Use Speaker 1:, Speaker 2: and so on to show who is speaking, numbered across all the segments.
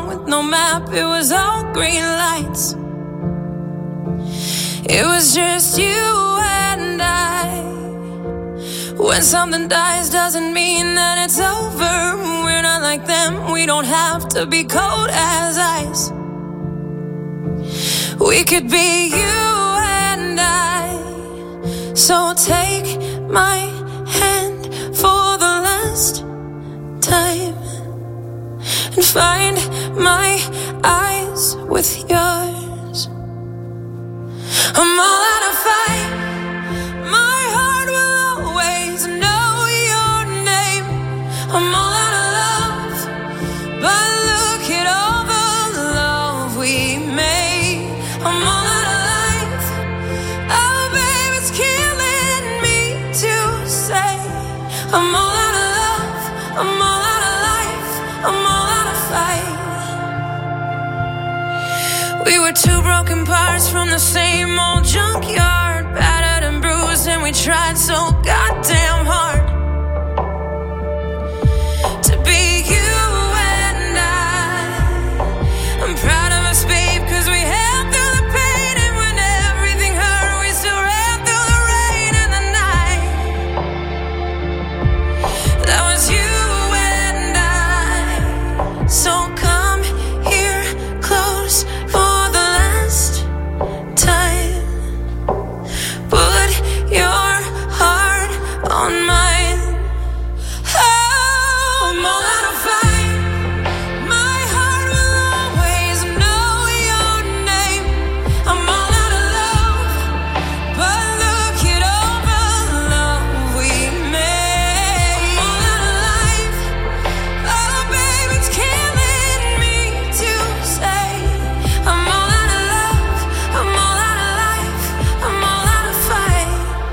Speaker 1: song with no map, it was all green lights. It was just you and I. When something dies doesn't mean that it's over. We're not like them, we don't have to be cold as ice. We could be you and I. So take my hand for the last time and find my eyes with yours. I'm all out of fight. My heart will always know your name. I'm all out of love, but look at all the love we made. I'm all out of life. Oh, babe, it's killing me to say. I'm all out of love. I'm all out of life. I'm all out of fight. We were two broken parts from the same old junkyard, battered and bruised, and we tried so goddamn hard to be you and I. I'm proud of us, babe, cause we held through the pain, and when everything hurt, we still ran through the rain and the night. That was you and I. So come here close for the last time. Put your heart on mine. Oh, I'm all out of fight. My heart will always know your name. I'm all out of love, but look at all the love we made. I'm all out of life. Oh, babe, it's killing me to say. I'm all out of love. I'm all out of life. I'm all out of fight.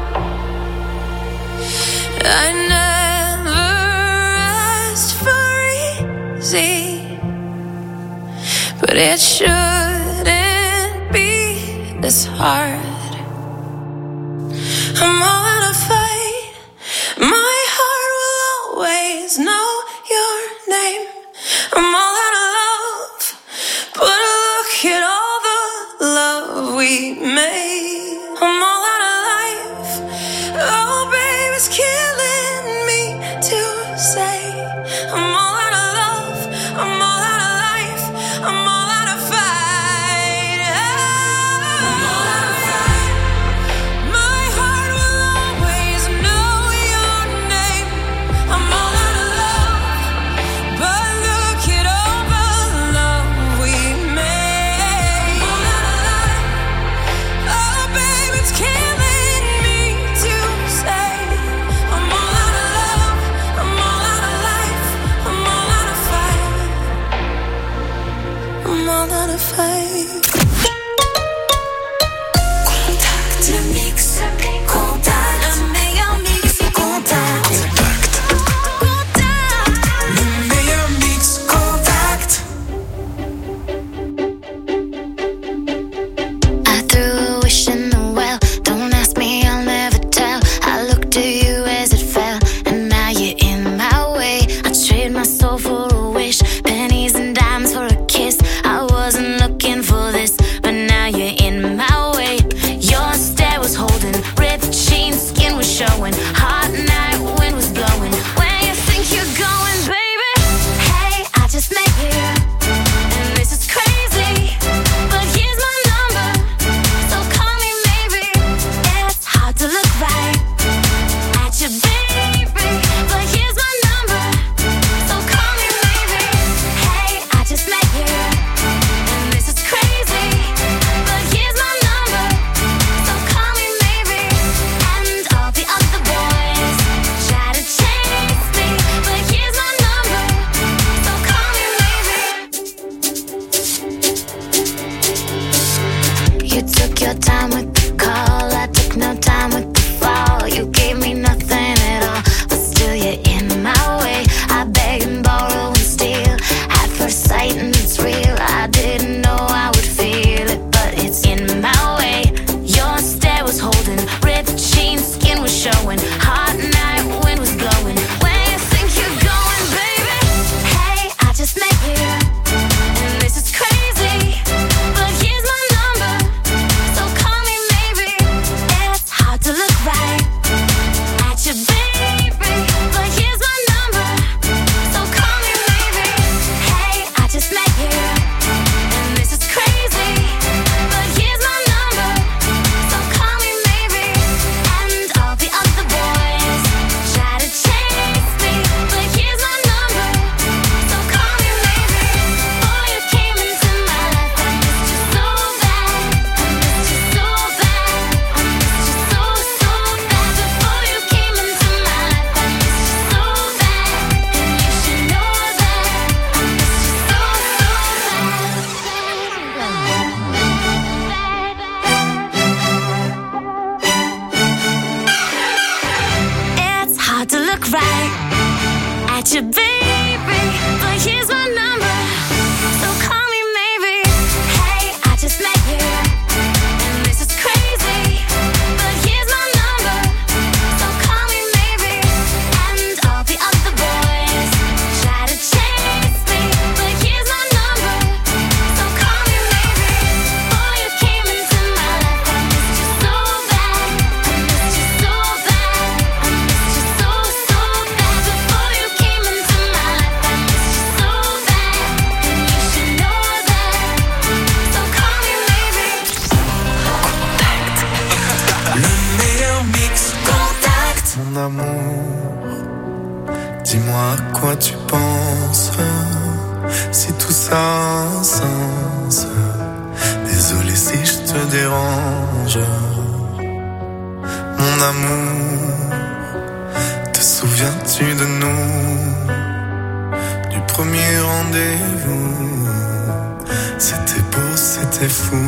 Speaker 1: I never asked for easy, but it shouldn't be this hard. I'm all out of fight. My heart will always know your name. I'm all out of love, but look at all the love we made. I'm all out of life. Oh, babe, it's killing me to say. I'm all out of love. I'm all out of life. I'm all out of fight. I'm all out of fight. My heart will always know your name. I'm all out of love, but look at all the love we made. I'm all out of life. Oh, babe, it's killing me to say. I'm all out of love. I'm all out of life. I'm all out of fight. I'm all out of fight. Contact, le mix. Contact, le meilleur mix. Contact.
Speaker 2: Le meilleur mix. Contact.
Speaker 3: I threw a wish in the well. Don't ask me, I'll never tell. I looked at you as it fell, and now you're in my way. I trade my soul for a wish, pennies and dimes for a kiss. I wasn't looking for this, but now you're in my way. Your stare was holding, ripped jeans, skin was showing. Hot night, wind was blowing. Where you think you're going, baby? Hey, I just met you, and this is crazy. But here's my number, so call me maybe. It's hard to look right at you, baby. But here's my number, so call me maybe. Hey, I just met you, and this is crazy. But here's my number, so call me maybe. And all the other boys try to chase me, but here's my number, so call me maybe. You took your time with the call, I took no time with the fall. You gave me nothing at all, but still you're in my way. I beg and borrow and steal, at first sight and it's real. I didn't know I would feel it, but it's in my way. Your stare was holding, ripped jeans, skin was showing. Hot night, wind was blowing. Where you think you're going, baby? Hey, I just met you, and you, baby, but here's my number, so call me maybe. Hey, I just met you, and this is crazy, but here's my number, so call me maybe. And all the other boys try to chase me, but here's my number, so call me maybe. Before you came into my life, I missed you so bad, I missed you so bad, I missed you so bad. Before you came into my life, I missed you so bad, and you should know that, so call me maybe.
Speaker 2: Le meilleur mix.
Speaker 3: Contact.
Speaker 4: Mon amour, dis-moi à quoi tu penses, si tout ça a un sens. Désolé si je te dérange. Mon amour, te souviens-tu de nous, du premier rendez-vous? C'était beau, c'était fou.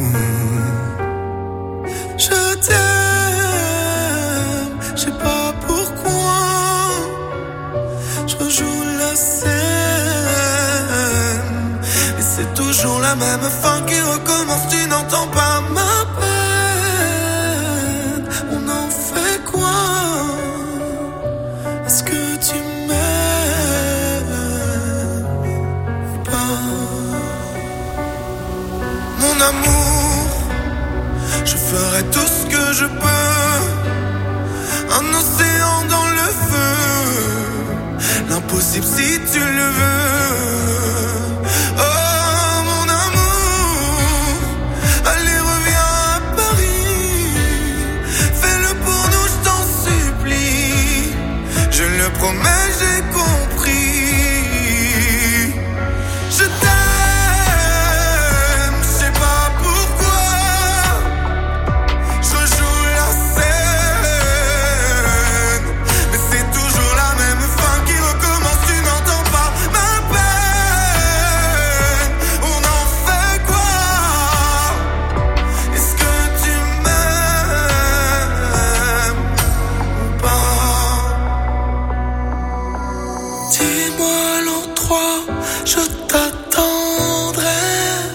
Speaker 4: Je t'aime, je sais pas pourquoi. Je rejoue la scène, et c'est toujours la même fin qui recommence. Tu n'entends pas ma peine. On en fait quoi? Est-ce que tu m'aimes ou pas? Mon amour, je ferai tout ce que je peux. Un océan dans le feu, l'impossible si tu le veux. Oh mon amour, allez reviens à Paris, fais-le pour nous, je t'en supplie. Je le promets, j'ai compris. Je t'aime, je sais pas pourquoi. Je joue la scène, mais c'est toujours la même fin qui recommence. Tu n'entends pas ma peine. On en fait quoi? Est-ce que tu m'aimes ou pas? Dis-moi l'endroit, je t'attendrai.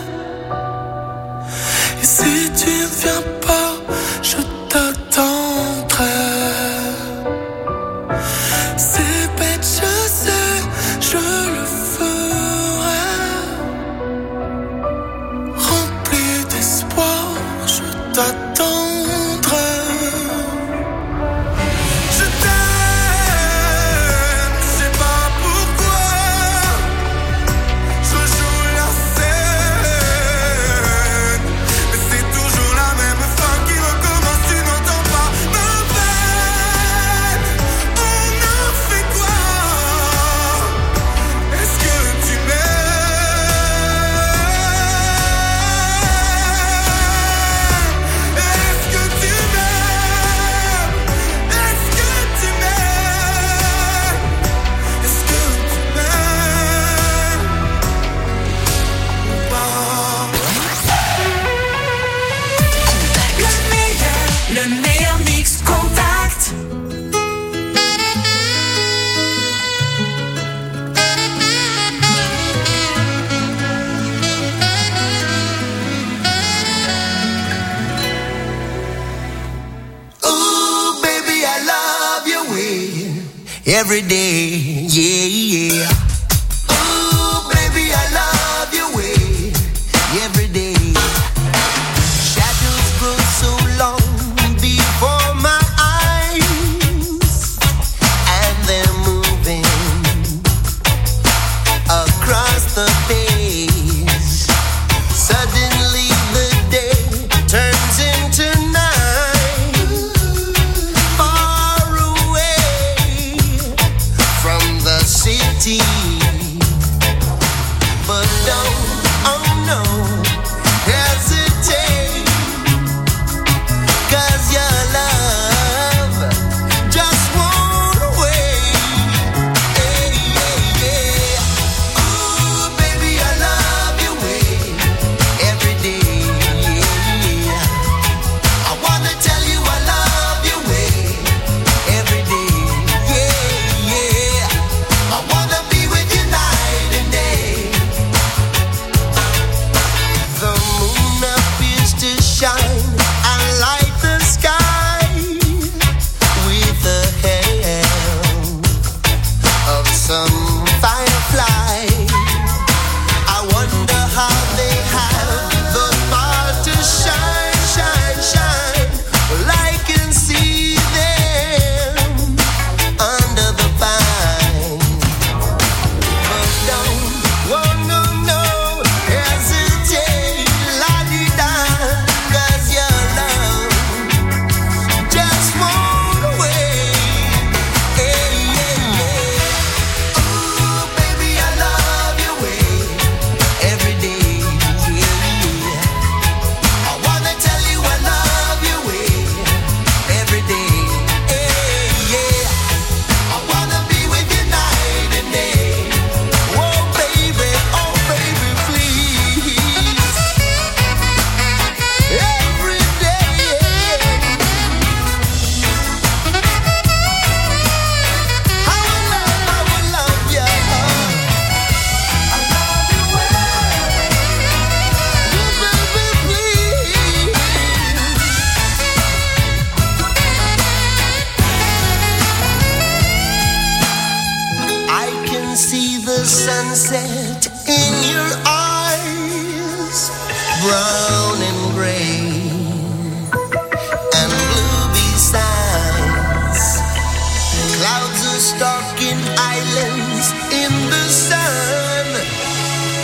Speaker 4: Et si tu ne viens pas, je t'attendrai. C'est bête, je sais, je le ferai. Rempli d'espoir, je t'attendrai. Je t'aime, je sais pas pourquoi. Je joue la scène, mais c'est toujours la même fin qui recommence. Tu n'entends pas ma peine. On en fait quoi? Est-ce que tu m'aimes? Est-ce que tu m'aimes? Est-ce que tu m'aimes? Est-ce que tu m'aimes ou pas?
Speaker 2: Le meilleur mix. Contact.
Speaker 5: Ooh, baby, I love your way every day, yeah, yeah. Ooh, baby, I love your way every day. Shadows grow so long before my eyes, and they're moving across the page. Suddenly the day turns into night, far away from the city. But don't, oh no, hesitate, 'cause your love just won't wait. Hey, yeah, yeah. Ooh, baby, I love your way every day, yeah. I wanna tell you I love your way every day, yeah, yeah. I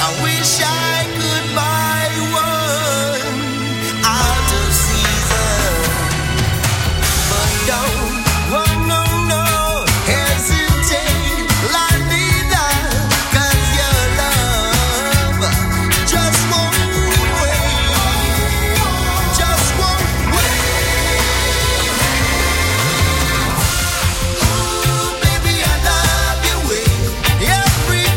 Speaker 5: I wish I could buy one out of season, but don't, no, hesitate, la vida, 'cause your love just won't wait, just won't wait. Ooh, baby, I love your way every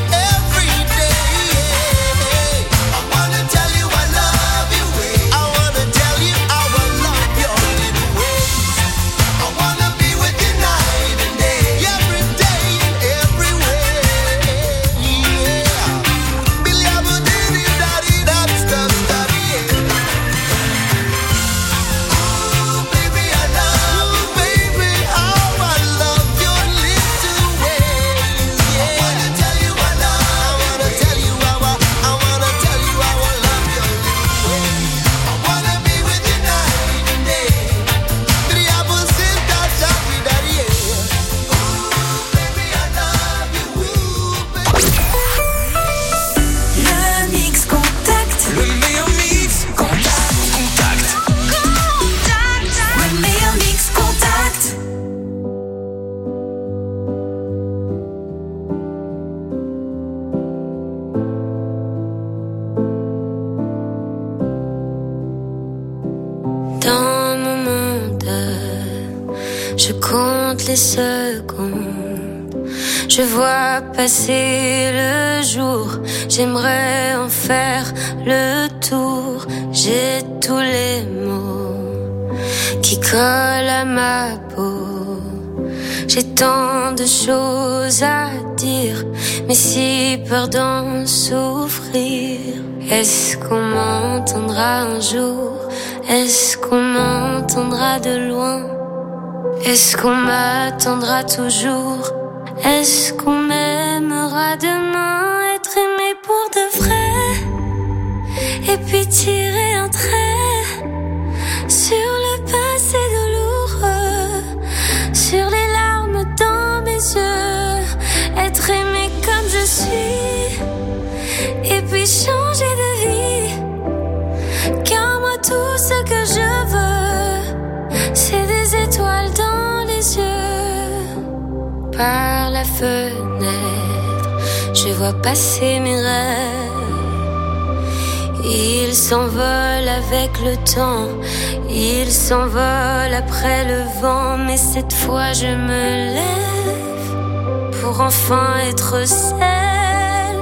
Speaker 5: day. I wanna tell you I love your way. I wanna tell you how I love your little ways. I wanna be with you night and day, every day and every way. Yeah. Billy, I'm a diddy, daddy, that's the study. Ooh, baby, I love you, baby, how I love your little ways. Yeah. I wanna tell you I tell you how I wanna tell you how I love your little ways. I wanna be with you night and day. Billy, I'm a sister, daddy, daddy, yeah. Ooh, baby, I love you, baby.
Speaker 1: Le Mix Contact.
Speaker 2: Le meilleur mix. Contact.
Speaker 1: Le meilleur Mix Contact. Dans mon monde, je compte les secondes. Je vois passer le jour. J'aimerais en faire le tour. J'ai tous les mots qui collent à ma peau. J'ai tant de choses à dire, mais si peur d'en souffrir. Est-ce qu'on m'entendra un jour? Est-ce qu'on m'entendra de loin? Est-ce qu'on m'attendra toujours? Est-ce qu'on m'aimera demain? Être aimé pour de vrai, et puis tirer un trait sur le passé douloureux, sur les larmes dans mes yeux. Être aimé comme je suis, et puis changer de vie. Car moi tout ce que je veux, c'est des étoiles dans les yeux. Par la fenêtre, je vois passer mes rêves. Ils s'envolent avec le temps, ils s'envolent après le vent. Mais cette fois je me lève pour enfin être celle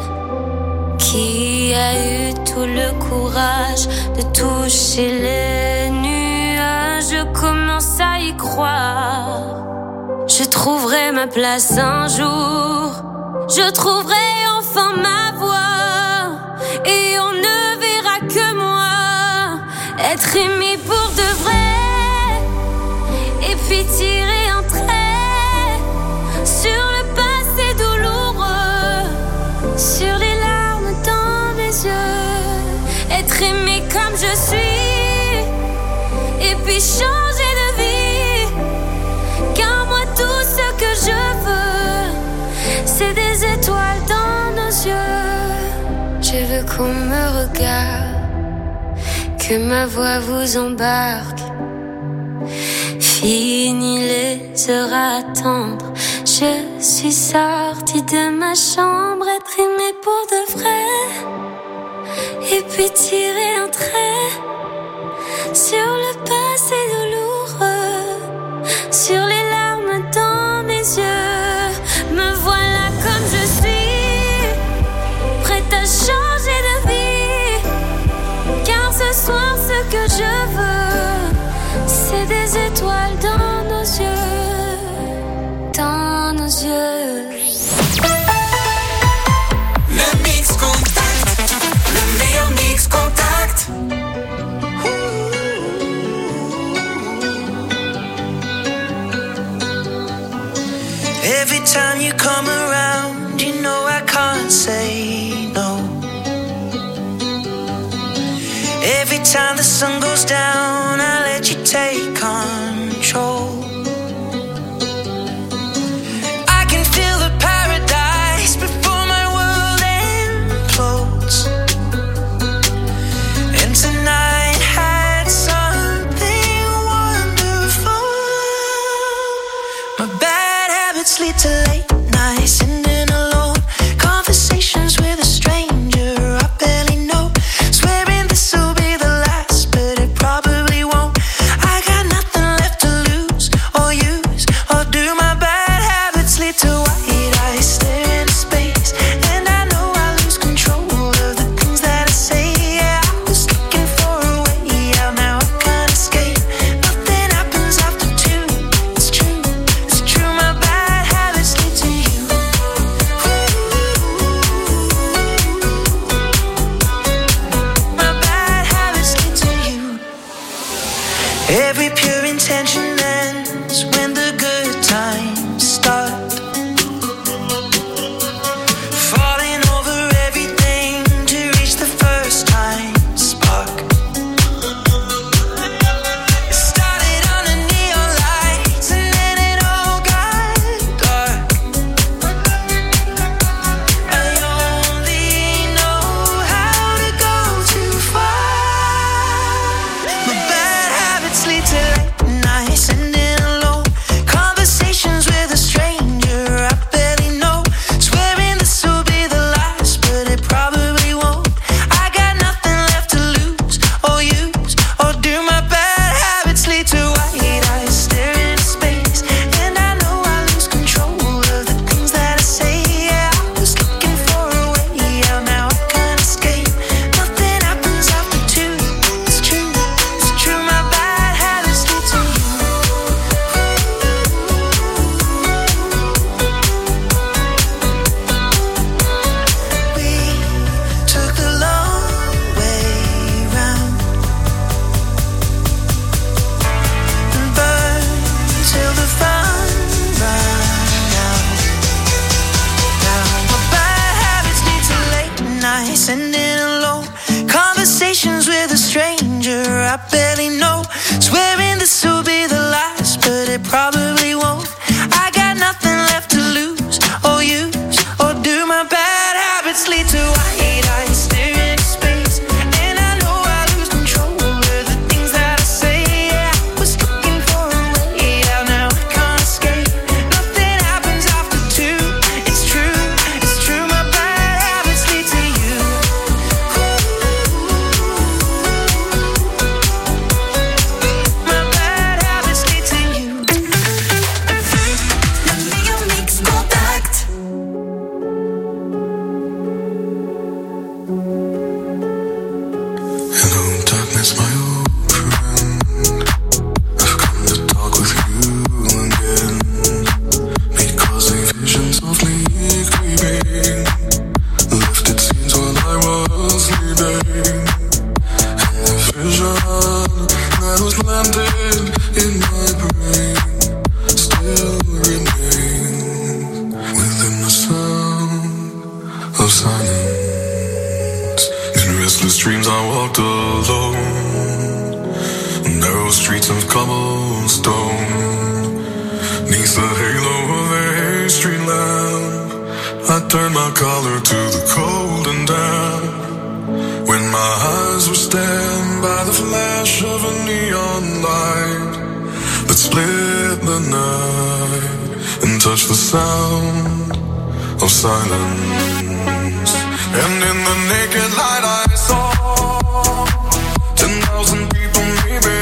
Speaker 1: qui a eu tout le courage de toucher les nuages. Je commence à y croire. Je trouverai ma place un jour. Je trouverai enfin ma voix. Et on ne verra que moi. Être aimé pour de vrai. Et puis tirer un trait sur le passé douloureux, sur les larmes dans mes yeux. Être aimé comme je suis, et puis changer de vie. Car moi tout ce que je veux, c'est des étoiles dans nos yeux. Je veux qu'on me regarde, que ma voix vous embarque. Fini les heures à attendre. Je suis sortie de ma chambre. Être aimée pour de vrai, et puis tirer un trait sur le passé douloureux, sur les larmes dans mes yeux. Me voilà comme je suis, prête à changer de vie. Car ce soir ce que je veux, c'est des étoiles dans nos yeux, dans nos yeux.
Speaker 2: Le mix contact. Le meilleur mix contact.
Speaker 5: Every time you come around, you know I can't say no. Every time the sun goes down, I let you take control. I can feel the paradise before my world implodes.
Speaker 1: conversations with a stranger I barely know. Swearing this will be the last, but it probably won't. I got nothing left to lose or use, or do my bad habits lead to white eyes staring into space? And I know I lose control over the things that I say. Yeah, I was looking for a way out, now I can't escape. Nothing happens after two. It's true, my bad habits lead to you. My bad habits lead to you.
Speaker 2: Le meilleur mix contact.
Speaker 4: Hello, darkness, my old friend. I've come to talk with you again, because a vision softly creeping left its scenes while I was sleeping. And the vision that was landed in my brain still remains within the sound of silence. In restless dreams I walked alone, narrow streets of cobblestone, neath the halo of a street lamp. I turned my collar to the cold and damp, when my eyes were stabbed by the flash of a neon light that split the night and touched the sound of silence. And in the naked light I saw 10,000 people maybe,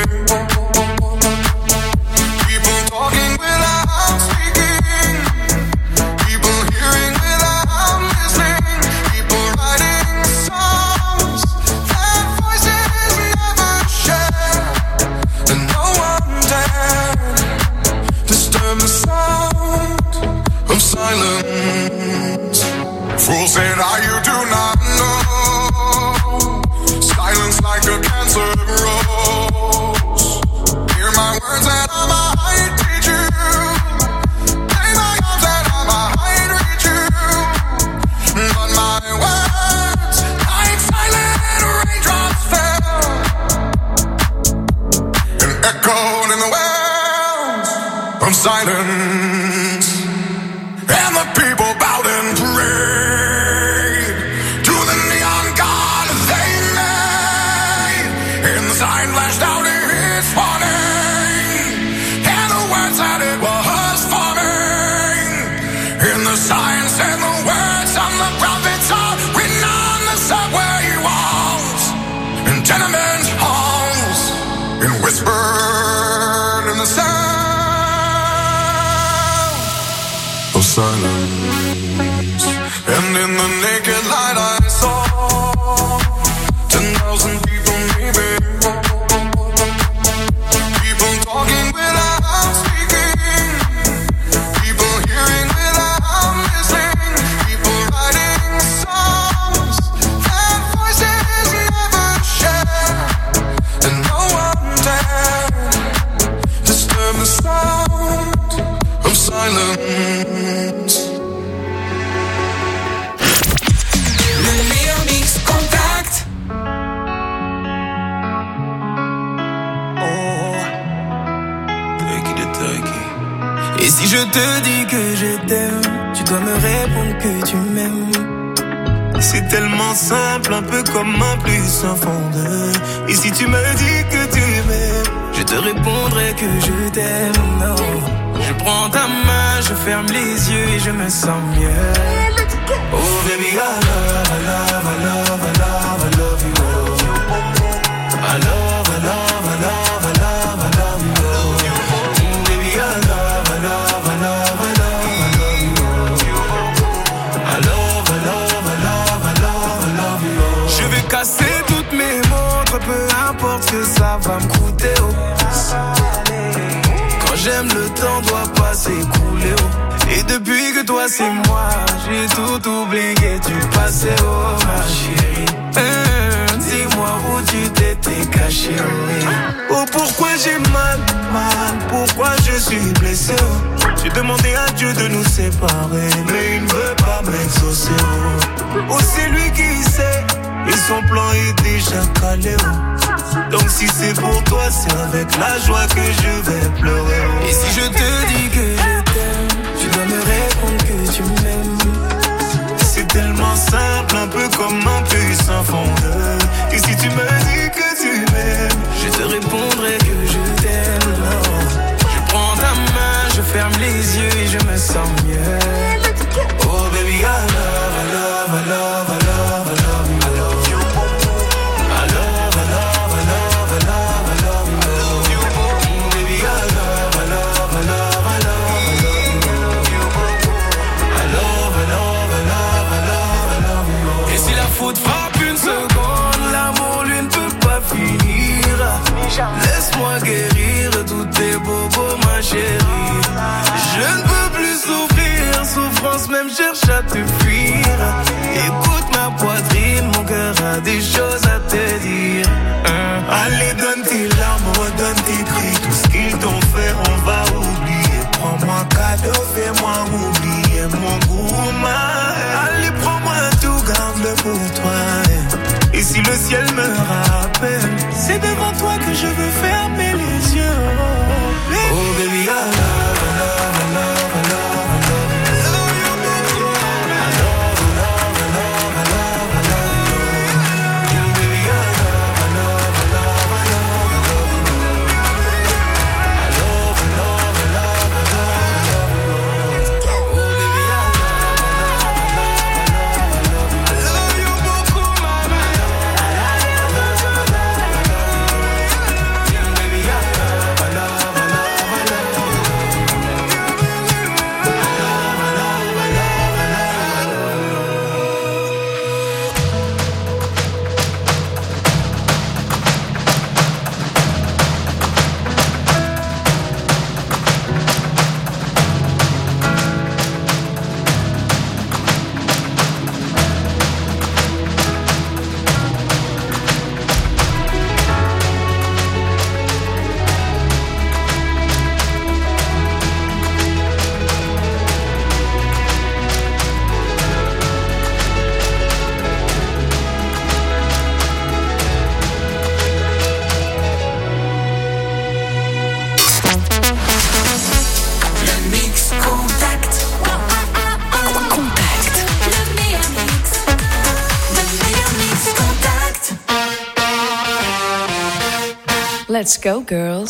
Speaker 4: people talking without speaking, people hearing without listening, people writing songs that voices never share, and no one dared disturb the sound of silence. Fool said, you do not know. Silence like a cancer grows. Hear my words that I might teach you. Play my arms that I might reach you. But my words, like silent raindrops fell and echoed in the wells of silence. And the people bowed and prayed to the neon god they made. And the sign flashed out its warning, and the words that it was forming. And the sign said the words on the prophets are written on the subway walls and tenement halls, and whispered in the sound of silence. And in the naked light I saw 10,000 people maybe, people talking without speaking, people hearing without listening, people writing songs that voices never share, and no one dared disturb the sound of silence.
Speaker 2: Le meilleur mix contact.
Speaker 1: Et si je te dis que je t'aime, tu dois me répondre que tu m'aimes. C'est tellement simple, un peu comme un plus un fond de. Et si tu me dis que tu m'aimes, je te répondrai que je t'aime. Non, je prends ta main, je ferme les yeux et je me sens mieux. Oh baby, I love, I love, I love, I love, I love you. I love, I love, I love, I love, I love you. Baby, I love, I love, I love, I love, I love you. I love, I love, I love, I love, I love you. Je vais casser toutes mes montres, peu importe ce que ça va me coûter. Quand j'aime, le temps doit pas s'écouler. Et depuis que toi c'est moi, j'ai tout oublié, tu passais, oh ma chérie. Dis-moi où tu t'étais caché, oh pourquoi j'ai mal, pourquoi je suis blessé, oh. J'ai demandé à Dieu de nous séparer, mais il ne veut pas m'exaucer, oh c'est lui qui sait,
Speaker 4: Et son plan est déjà calé, oh. Donc si c'est pour toi, c'est avec la joie que je vais pleurer, oh.
Speaker 5: Et si je te dis que je t'aime, tu dois me répondre que tu m'aimes.
Speaker 4: C'est tellement simple, un peu comme un puissant fondeur. Et si tu me dis que tu m'aimes,
Speaker 5: je te répondrai que je t'aime. Je prends ta main, je ferme les yeux et je me sens mieux.
Speaker 4: oh baby, I love, I love, I love, I love, I love you. I love you. I love, I love, I love, I love, I love you. I love you. Baby, I love, I love, I love, I love, I love you. I love, I love, I love, I love, I love you.
Speaker 5: Et si la faute frappe une seconde, l'amour lui ne peut pas finir. Laisse-moi guérir tous tes bobos, ma chérie. Je ne peux plus souffrir, souffrance même cherche à te fuir. Écoute ma poitrine, mon cœur a des choses à te dire.
Speaker 4: Allez, donne tes larmes, donne tes cris. Tout ce qu'ils t'ont fait, on va oublier. Prends-moi cadeau, fais-moi oublier mon goût, allez, prends-moi tout, garde-le pour toi. Et si le ciel me rappelle, c'est devant toi que je veux fermer les yeux. Oh baby, I love, I love, I love, I love, I love you. I love, I love, I love, I love, I love you. Baby, I love, I love, I love, I love, I love you. I love, I love, I love, I love, I love you. Oh baby, I love, I love, I love, I love, I love you beaucoup, mama.
Speaker 1: Let's go, girls.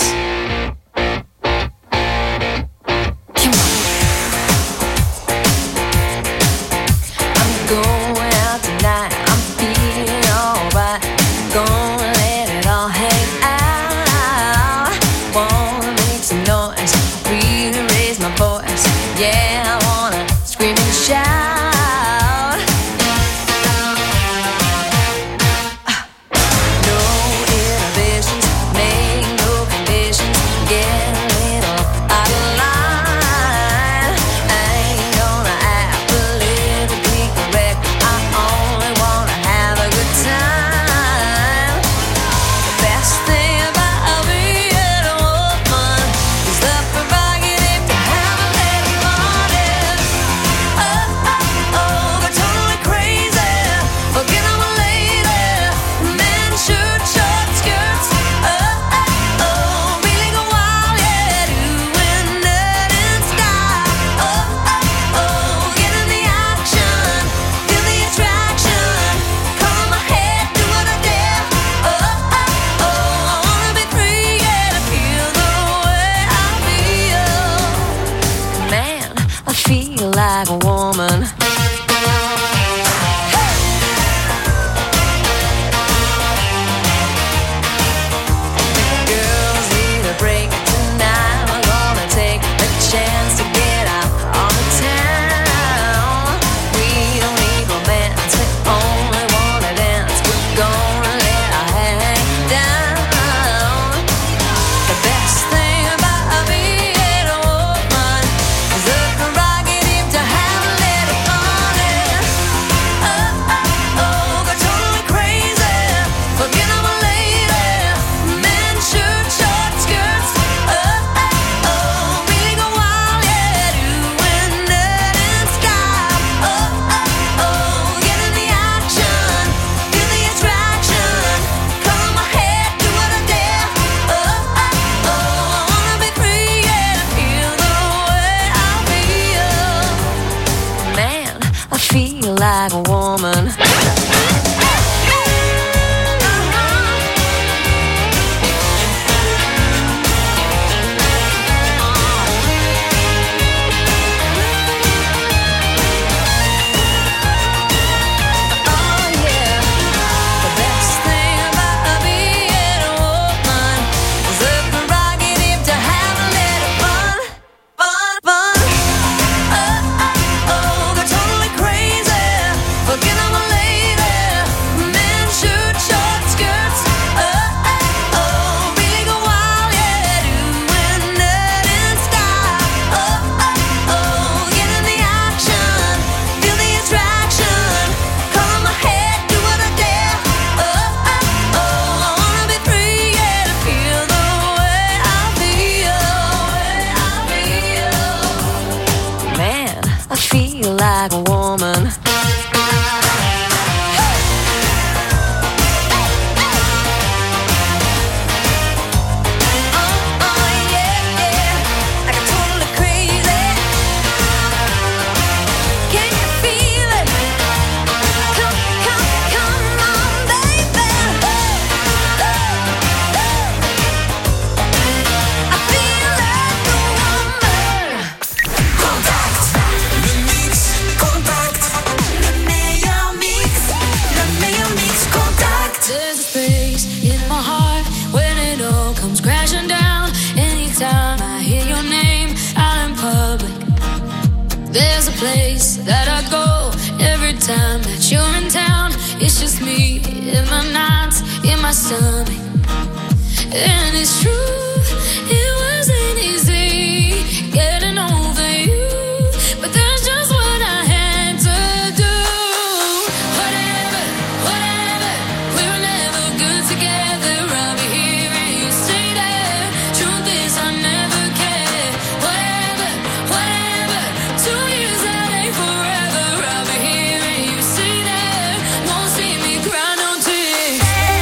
Speaker 3: time that you're in town, it's just me in the nights, in my stomach. And it's true, it wasn't easy getting over you, but that's just what I had to do. Whatever, whatever, we were never good together. I'll be here and you stay there. Truth is I never cared. Whatever, whatever, 2 years that ain't forever. I'll be here and you stay there. Won't see me cry no tears.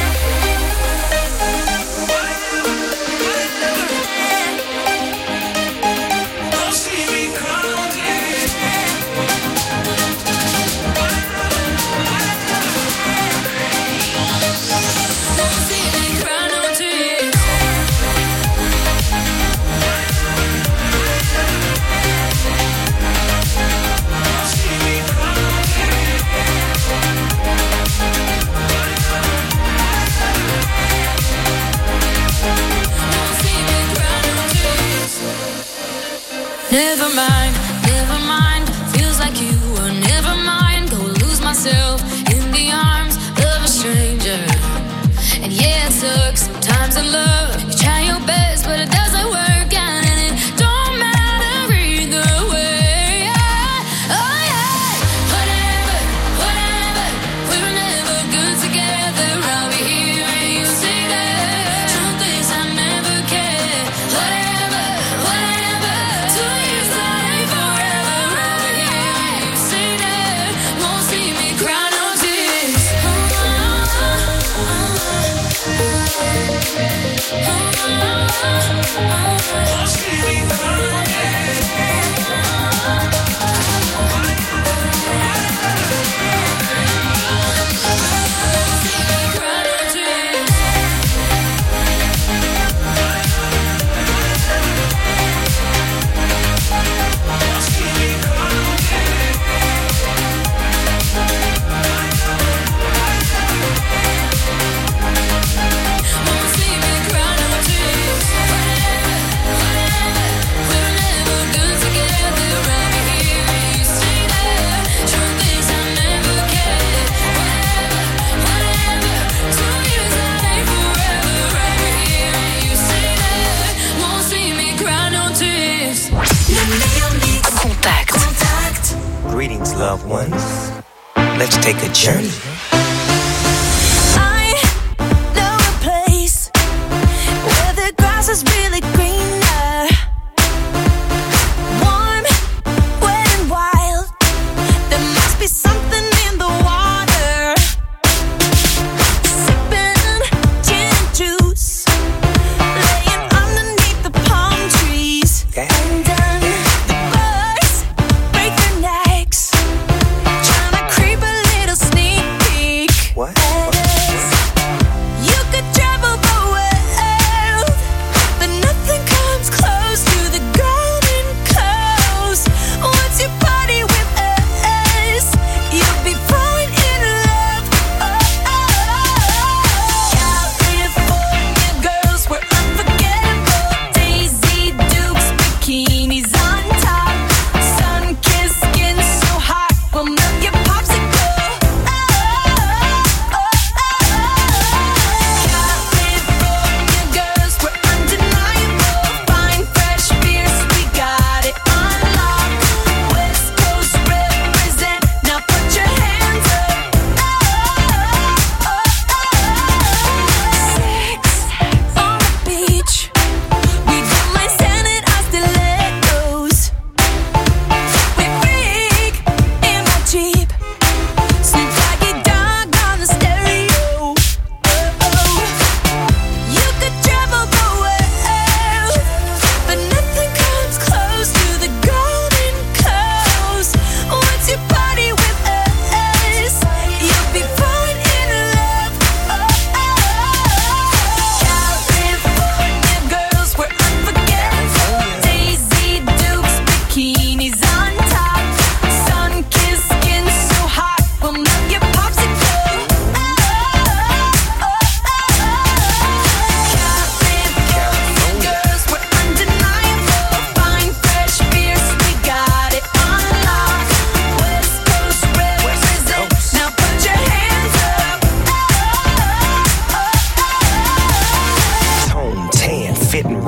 Speaker 3: Never mind, feels like you were never mine. Go lose myself in the arms of a stranger. And yeah, it sucks sometimes in love. You try your best, but it doesn't work out, and it don't matter either way. Oh yeah, whatever, whatever, we were never good together. I'll be here and you stay there. Truth is I never cared. Whatever, whatever, 2 years that ain't forever. I'll be here and you stay there. Won't see me cry no tears.
Speaker 2: Contact.
Speaker 6: Greetings, loved ones. Let's take a journey.
Speaker 1: I know a place where the grass is really greener. Warm, wet and wild. There must be something in the water. Sipping gin and juice, laying underneath the palm trees.
Speaker 6: Okay.
Speaker 1: And the birds break their necks, trying to creep a little sneak peek.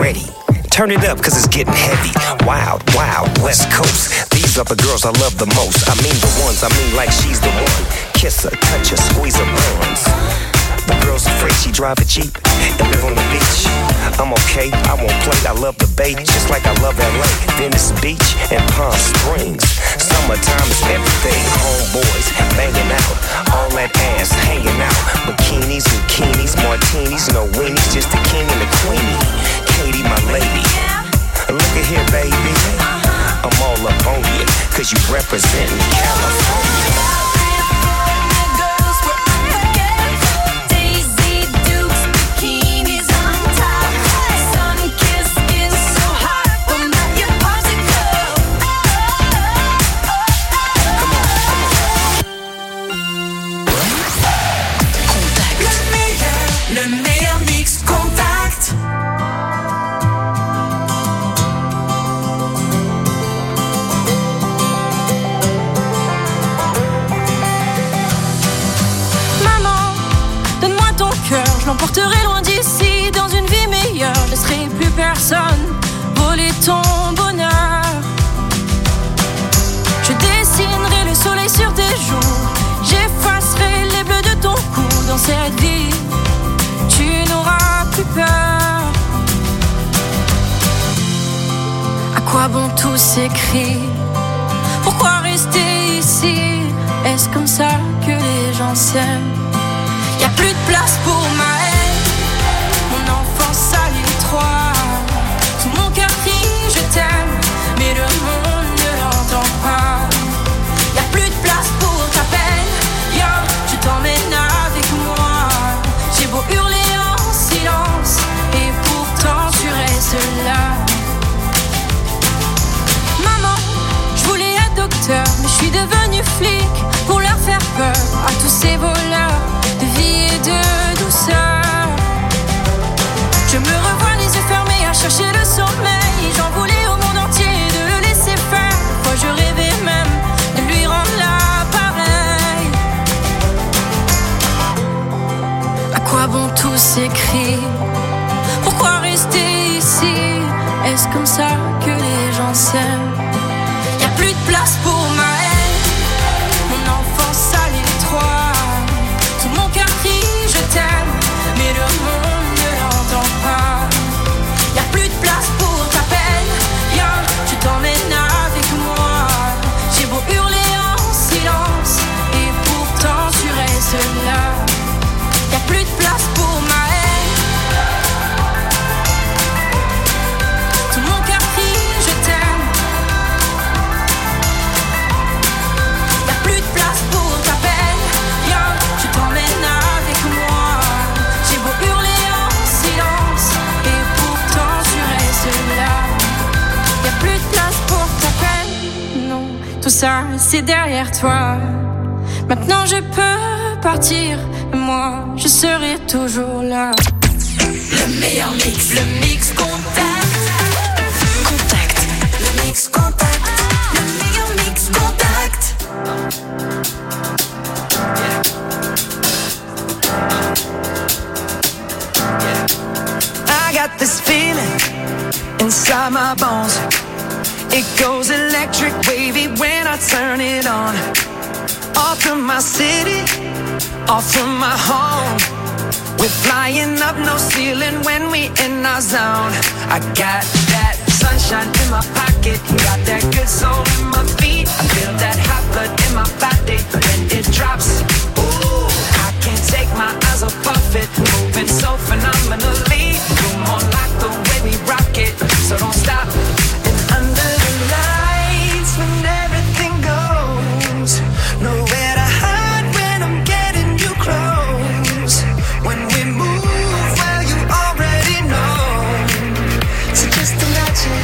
Speaker 6: ready. Turn it up, cause it's getting heavy. Wild, wild, West Coast. These are the girls I love the most. I mean the ones, I mean like she's the one. Kiss her, touch her, squeeze her bones. The girl's afraid she drive a Jeep and live on the beach. I'm okay, I won't play, I love the bay, just like I love LA, Venice Beach and Palm Springs. Summertime is everything, homeboys banging out, all that ass hanging out. Bikinis, bikinis, martinis, no weenies, just the king and the queenie. Katie, my lady, look at here, baby. I'm all up on you, cause you representin' California.
Speaker 1: Je l'emporterai loin d'ici, dans une vie meilleure. Je laisserai plus personne voler ton bonheur. Je dessinerai le soleil sur tes joues, j'effacerai les bleus de ton cou. Dans cette vie, tu n'auras plus peur. À quoi bon tous ces cris? Pourquoi rester ici? Est-ce comme ça que les gens s'aiment? Y'a plus de place pour ma haine, mon enfance à l'étroit. Tout mon cœur crie je t'aime, mais le monde ne l'entend pas. Y'a plus de place pour ta peine, viens, je t'emmène avec moi. J'ai beau hurler en silence, et pourtant tu restes là. Maman, je voulais être docteur, mais je suis devenue flic pour leur faire peur à tous ces voleurs de vie et de douceur. Je me revois les yeux fermés à chercher le sommeil. J'en voulais au monde entier de le laisser faire. Moi je rêvais même de lui rendre l'appareil. À quoi bon tous ces cris? Pourquoi rester ici? Est-ce comme ça que les gens s'aiment? Y'a plus de place pour ma haine, mon enfance à l'étroit. Mon cœur crie je t'aime, mais le monde ne l'entend pas. Y'a plus de place pour ta peine, viens, je t'emmène avec moi. J'ai beau hurler en silence, et pourtant tu restes là. Y'a plus de place pour ma haine, tout mon cœur crie je t'aime. Y'a plus de place pour ta peine, viens, je t'emmène avec moi. J'ai beau hurler en silence, et pourtant tu restes là. Y'a plus de place pour ta peine, non, tout ça c'est derrière toi. Maintenant je peux partir, et moi je serai toujours là.
Speaker 2: Le meilleur mix, le mix contact. Contact, le mix contact. Le meilleur mix contact.
Speaker 7: I got this feeling inside my bones. It goes electric wavy when I turn it on. Off from my city, off from my home. We're flying up, no ceiling when we in our zone. I got that sunshine in my pocket, got that good soul in my feet. I feel that hot blood in my body when it drops. Ooh, I can't take my eyes off of it, moving so phenomenally. You're more like the way we rock it, so don't stop. And under the lights, when everything goes, nowhere to hide when I'm getting you close. When we move, well, you already know. So just imagine.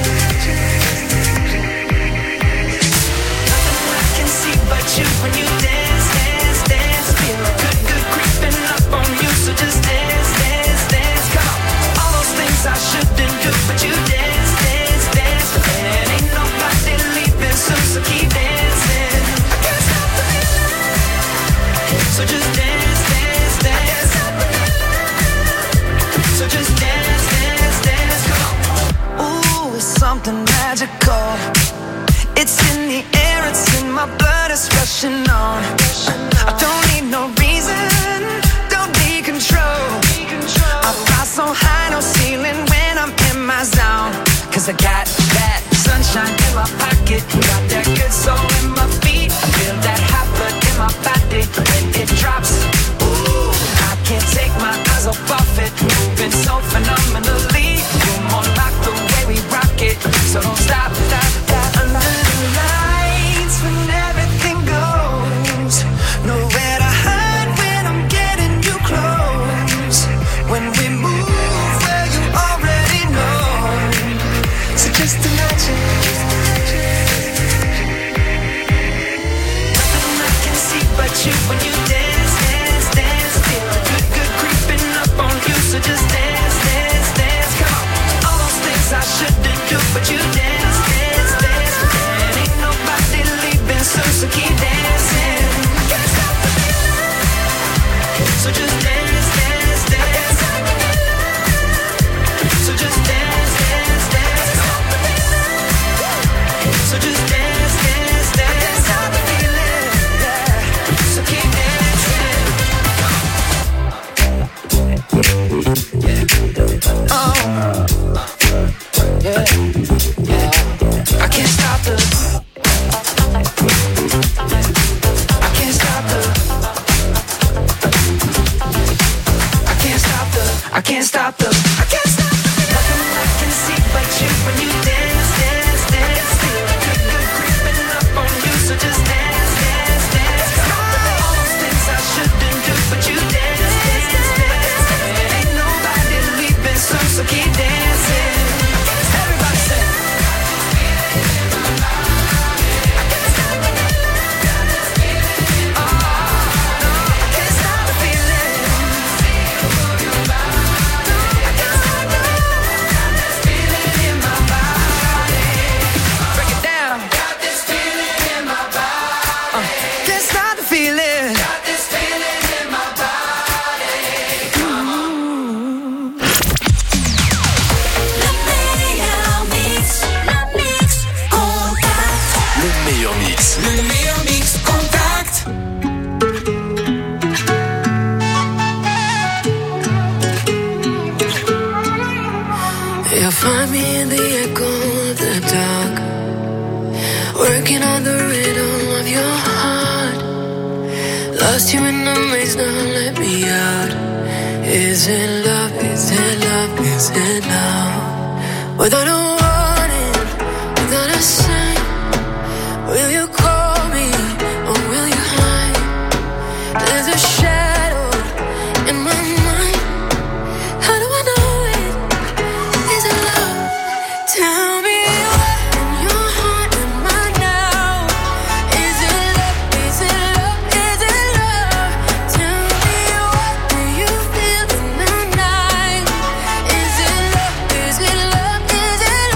Speaker 7: Nothing I can see but you when you dance, dance, dance. Feel good, good creeping up on you. So just is rushing on. I don't need no reason, don't need control. I fly so high, no ceiling when I'm in my zone. Cause I got that sunshine in my pocket, got that good soul in my feet. I feel that hot blood in my body when it drops. Ooh, I can't take my eyes off it, moving so phenomenally. You're more like the way we rock it, so don't stop, stop, stop. Under the lights when everything goes, nowhere to hide when I'm getting you close. When we move, well you already know. So just imagine. Nothing I can see but you when you dance, dance, dance. Feel a good, good creeping up on you. So just dance, dance, dance. Come on. All those things I shouldn't do, but you dance, dance, dance. And ain't nobody leaving soon, so keep dancing. Can't stop the feeling. So just dance, dance, dance. So just dance, dance, dance. So just dance, dance, dance. Stop the feeling, yeah. So keep dancing. Oh, yeah, yeah. I can't stop the. I can't stop the. I can't stop the. I can't stop the. I can't stop the. Nothing I can see but you when you dance, dance, dance. Feel a good, good creeping up on you, so just dance, dance, dance. All those things I shouldn't do, but you dance, dance, dance. Ain't nobody leaving soon, so keep dancing. Everybody say. I can't stop the feeling. Oh, no, I can't stop the feeling. I can't stop the feeling in my body. Break it down. Got this feeling in my body. Can't stop the feeling. Got this feeling in my body.
Speaker 2: Le meilleur mix.
Speaker 1: Le meilleur mix contact. You'll find me in the echo of the dark, working on the rhythm of your heart. Lost you in the maze, now let me out. Is it love? Is it love? Is it love? Without a warning, without a sign, will you call me or will you hide? There's a shadow in my mind. How do I know it? Is it love? Tell me what in your heart am I now? Is it love? Is it love? Is it love? Tell me what do you feel in the night? Is it love? Is it love? Is it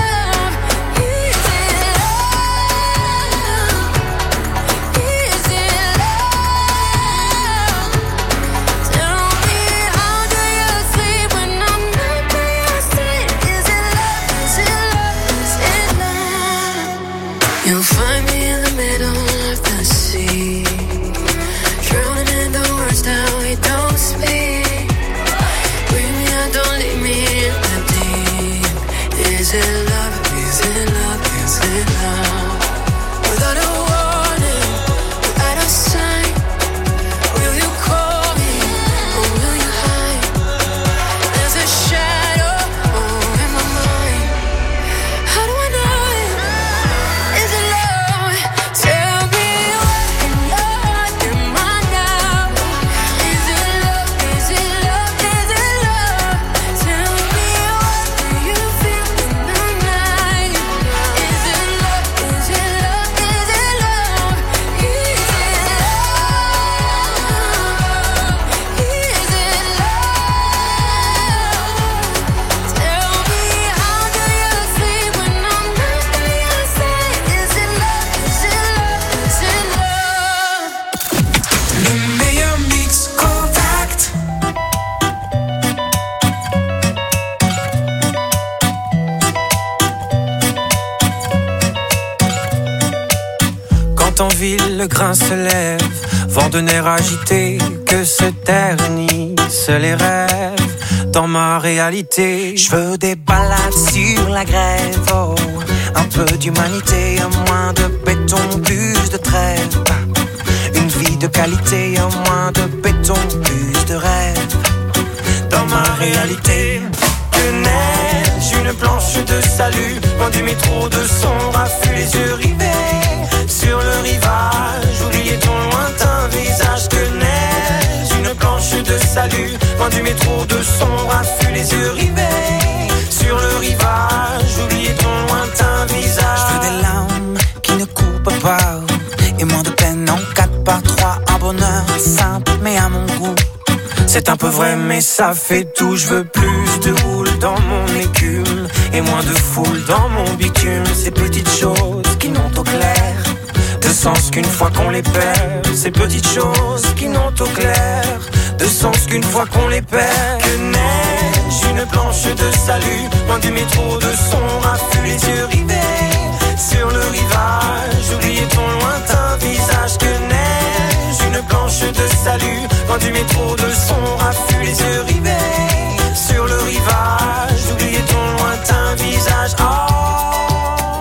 Speaker 8: le grain se lève, vent de nerfs agité, que se ternissent les rêves. Dans ma réalité, je veux des balades sur la grève, oh. Un peu d'humanité, un moins de béton, plus de trêve. Une vie de qualité, un moins de béton, plus de rêve. Dans ma réalité, que neige, une planche de salut, loin du métro de son raffut, les yeux rivés sur le rivage, oubliez ton lointain visage. Que neige, une planche de salut, loin du métro de son raffut, les yeux rivés sur le rivage, oubliez ton lointain visage.
Speaker 9: Je veux des larmes qui ne coupent pas, et moins de peine en 4x3, un bonheur simple mais à mon goût.
Speaker 8: C'est un peu vrai mais ça fait tout. Je veux plus de houle dans mon écume et moins de foule dans mon bitume. Ces petites choses qui n'ont au clair de sens qu'une fois qu'on les perd. Ces petites choses qui n'ont au clair de sens qu'une fois qu'on les perd. Que neige, une planche de salut, loin du métro de son raffut, les yeux rivés sur le rivage, oubliez ton lointain visage. Que neige, une planche de salut, loin du métro de son raffut, les yeux rivés sur le rivage, oubliez ton lointain visage. Oh.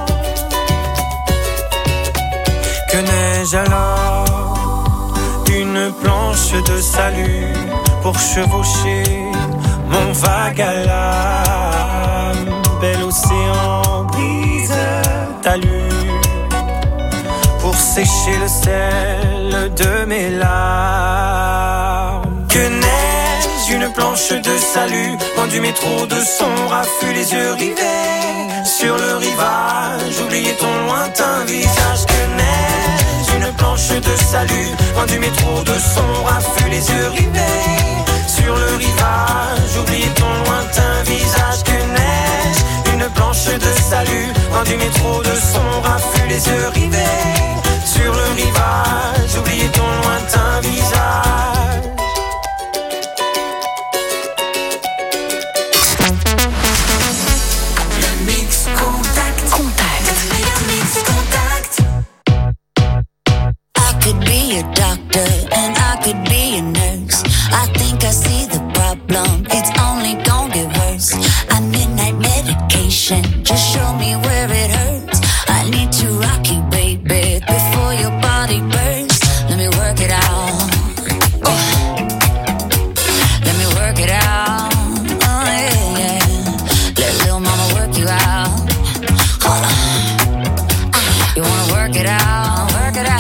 Speaker 8: Que neige alors, une planche de salut pour chevaucher mon vague à l'âme. Bel océan brise talus pour sécher le sel de mes larmes. Que neige, une planche de salut, loin du métro de son raffut, les yeux rivés sur le rivage, oubliez ton lointain visage. Que neige, une planche de salut, loin du métro de son raffut, les yeux rivés sur le rivage, oubliez ton lointain visage. Que neige, une planche de salut, loin du métro de son raffut, les yeux rivés sur le rivage, oubliez ton lointain visage.
Speaker 2: Le mix contact. Le meilleur mix contact.
Speaker 3: I could be a doctor and I could be a nurse. I think I see the problem, it's only gonna get worse. I midnight medication, just show me where it hurts. I need to rock you, baby, before your body bursts. Let me work it out. Let me work it out. Oh yeah, yeah. Let little mama work you out. You wanna work it out? Work it out.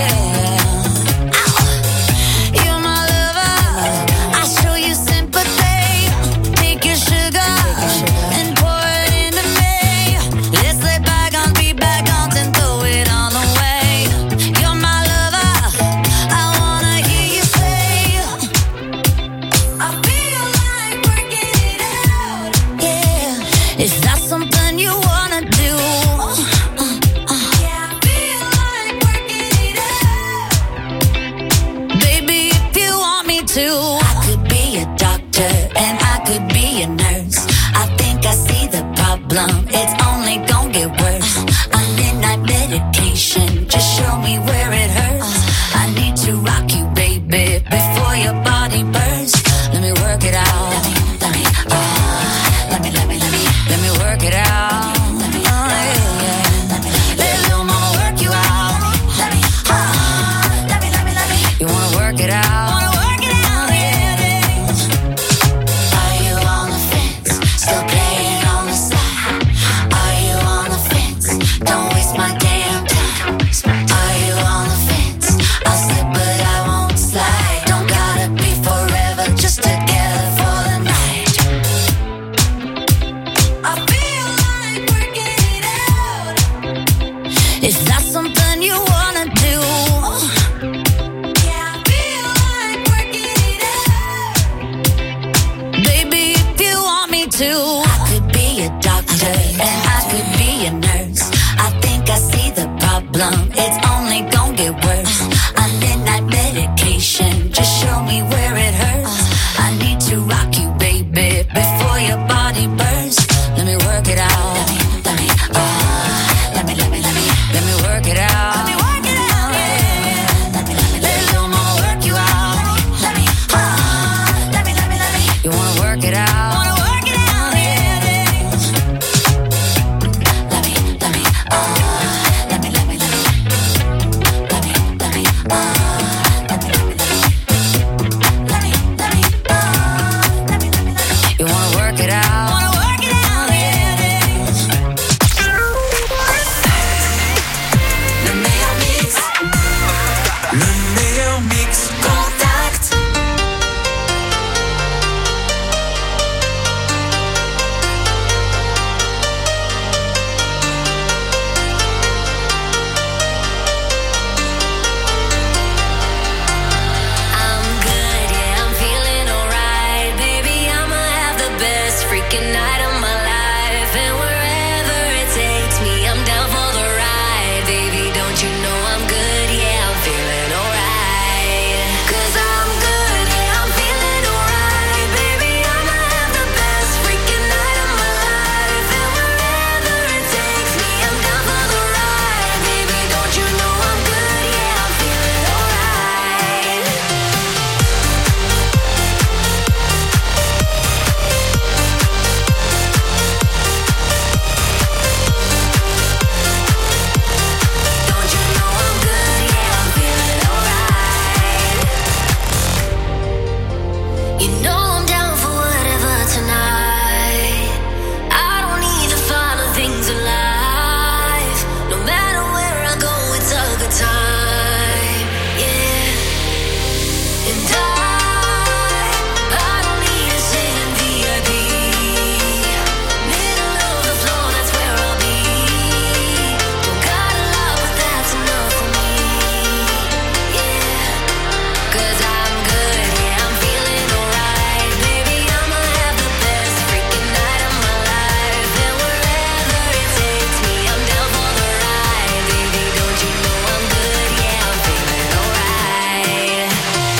Speaker 3: I could be a doctor and I could be a nurse. I think I see the problem, it's only gonna get worse. I'm midnight medication, just show me where it hurts. I need to rock you, baby, before your body bursts. Let me work it out. Let me work it out. Let little mama work you out. You wanna work it out? It's only gonna get worse. I'm midnight medication, just show me where it hurts. I need to rock you, baby, before your body bursts. Let me work it out. Let me work it out. work it out.
Speaker 2: Wanna work it out, yeah.
Speaker 3: Let me, let me, let me, let me, let me, let me, let me, let me, let me, let me, let me, let me. You wanna work it out?
Speaker 2: Wanna work it out, yeah.
Speaker 7: Le meilleur mix. Le meilleur mix.
Speaker 2: Contact.
Speaker 3: I'm good, yeah, I'm feeling alright. Baby, I'ma have the best freaking night of my life. And wherever it takes me, I'm down for the ride. Baby, don't you know I'm good, yeah, I'm feeling alright. 'Cause I'm good, yeah, I'm feeling alright. Baby, I'ma have the best freaking night of my life. And wherever it takes me, I'm down for the ride. Baby, don't you know I'm good, yeah, I'm feeling alright. Don't you know I'm good? Yeah, I'm feeling alright. You know I'm down for whatever tonight. I don't need the final things in life. No matter where I go, it's a good time. Yeah. And I don't need to sit in VIP. Middle of the floor, that's where I'll be. Don't got a lot, but that's enough for me. Yeah. 'Cause I'm good, yeah, I'm feeling alright. Baby, I'ma have the best freaking night of my life. And wherever it takes me, I'm down for the ride. Baby, don't you know I'm good, yeah, I'm feeling alright.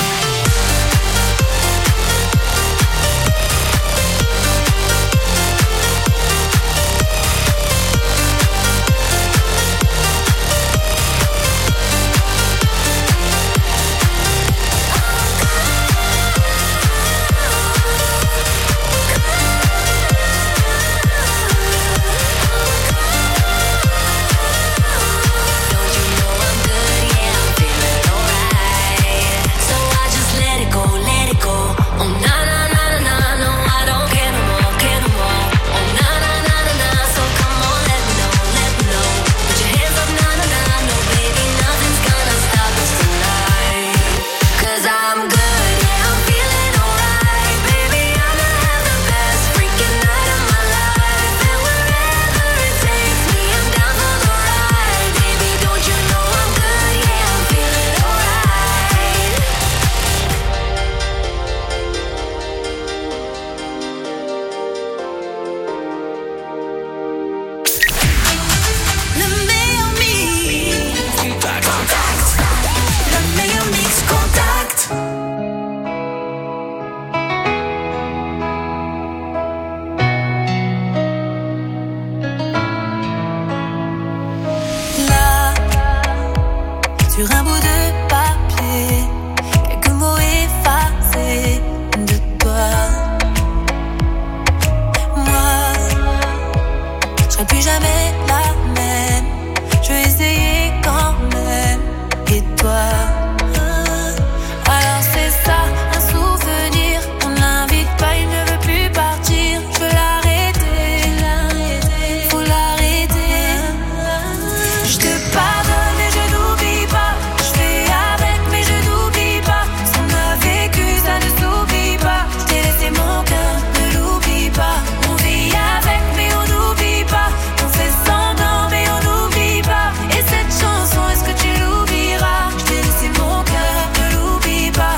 Speaker 3: Don't you know I'm good? Yeah, I'm feeling alright. So I just let it go, let it go. Oh na na na na na, no, I don't care no more, care no more. Oh na na na na na, so come on, let me know, let me know. Put your hands up, na na na, no baby, nothing's gonna stop us tonight. 'Cause I'm good, yeah, I'm feeling alright. Baby, I'ma have the best freaking night of my life. And wherever it takes me, I'm down for the ride. Baby, don't you know I'm good? Yeah, I'm feeling alright.
Speaker 2: Le meilleur mix. Contact. Le meilleur mix. Contact.
Speaker 1: Là, sur un bout de papier, quelques mots effacés de toi. Moi, je serai plus jamais la même. Je vais essayer quand même. Et toi, alors c'est ça, un souvenir. On l'invite pas, il ne veut plus partir. Je veux l'arrêter, faut l'arrêter. Je te pardonne mais je n'oublie pas. Je fais avec mais je n'oublie pas. Ce qu'on a vécu, ça ne s'oublie pas. Je t'ai laissé mon cœur, ne l'oublie pas. On vit avec mais on n'oublie pas. On fait semblant mais on n'oublie pas. Et cette chanson, est-ce que tu l'oublieras? Je t'ai laissé mon cœur, ne l'oublie pas.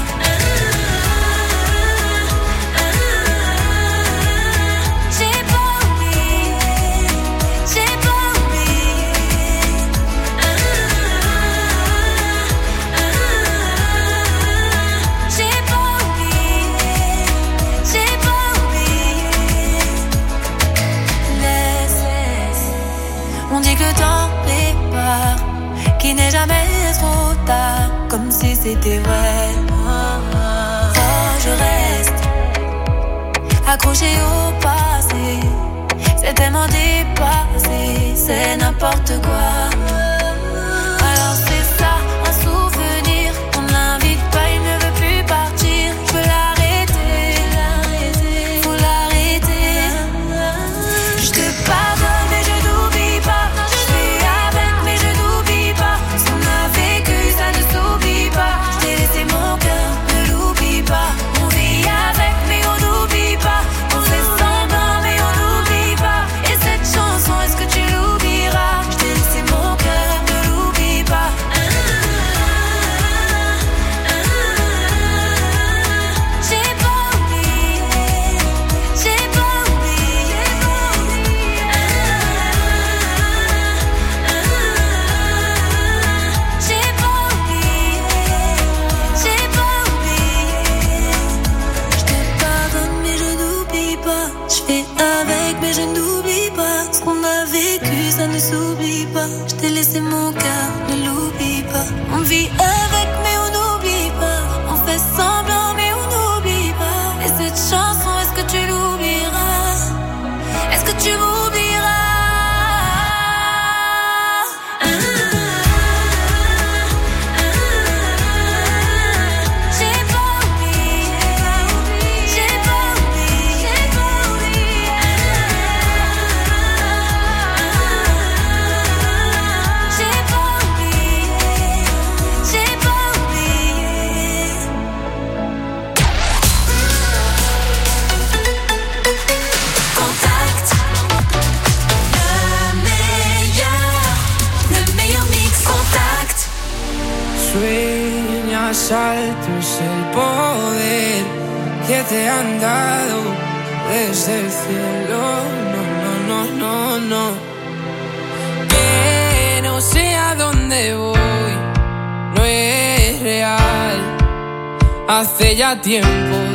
Speaker 1: J'ai pas oublié, j'ai pas oublié. J'ai pas oublié, j'ai pas oublié. Laisse, on dit que le temps répare, qu'il n'est jamais trop tard, comme si c'était vrai. Oh, je reste accroché au passé. C'est tellement dépassé, c'est n'importe quoi. Alors c'est ça, un souvenir. On l'invite pas, il ne veut plus partir. Je peux l'arrêter, faut l'arrêter. Je te pardonne mais je n'oublie pas. Je fais avec mais je n'oublie pas. Ce qu'on a vécu ça ne s'oublie pas. Je t'ai laissé mon cœur, ne l'oublie pas. On vit avec mais on n'oublie pas. On fait semblant mais on n'oublie pas. Et cette chanson, est-ce que tu l'oublieras? Je t'ai laissé mon cœur, ne l'oublie pas. J'ai pas oublié, j'ai pas oublié. J'ai pas oublié, j'ai pas oublié. Je te pardonne mais je n'oublie pas. Je fais avec mais je n'oublie pas. Ce qu'on a vécu ça ne s'oublie pas. Je t'ai laissé mon cœur, ne l'oublie pas. On vit avec mais on n'oublie pas. On fait semblant mais on n'oublie pas. Et cette chanson, est-ce que tu l'oublieras? Est-ce que tu m'oublieras? J'ai pas oublié, j'ai pas oublié, j'ai pas oublié. J'ai pas oublié, j'ai pas oublié. Contact, le meilleur mix. Contact.
Speaker 7: Sueñas altos el poder que te han dado desde el cielo. No, no, no, no, no. Que no sé a dónde voy, no es real. Hace ya tiempo